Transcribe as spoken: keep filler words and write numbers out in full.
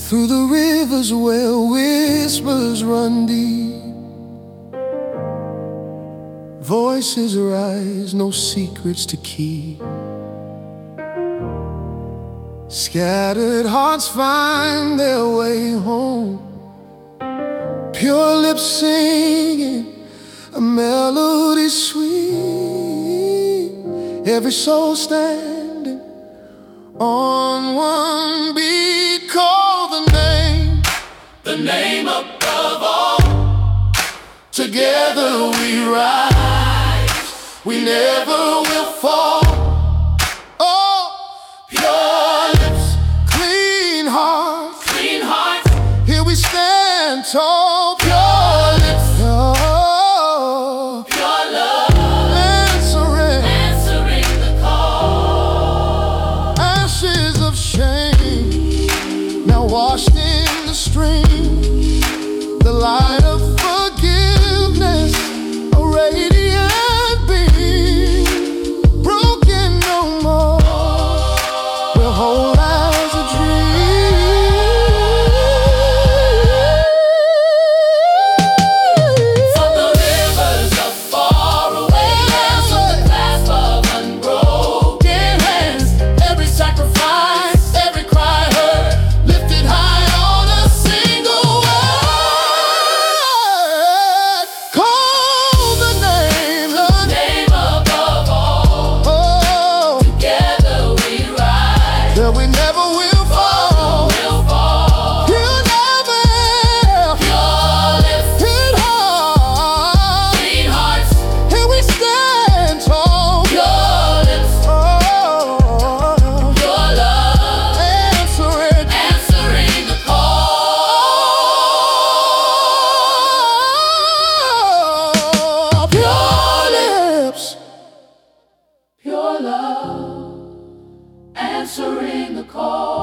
through the rivers where whispers run deep. Voices rise, no secrets to keep. Scattered hearts find their way home, pure lips singing a melody sweet. Every soul standing on one beat. Call the name, the name above all. Together we rise, we never will fall. Oh, pure lips, clean hearts, clean hearts. Here we stand tall. Pure lips, oh, pure love, answering, answering the call. Ashes of shame now washed in the stream. The light of forgiveness, a radiant beam. Broken no more, we're whole as a dream. From the rivers of far away lands, from the clasp of unbroken hands, every sacrifice, every cry heard, lifted high on a single word. Call the name, the Name above all. oh, Together we rise, that we never will fall. we'll fall. You never Pure lips, hit hard. clean hearts. Here we stand tall. Pure lips, Oh, pure love, answering, answering the call. pure lips. Pure love, answering the call.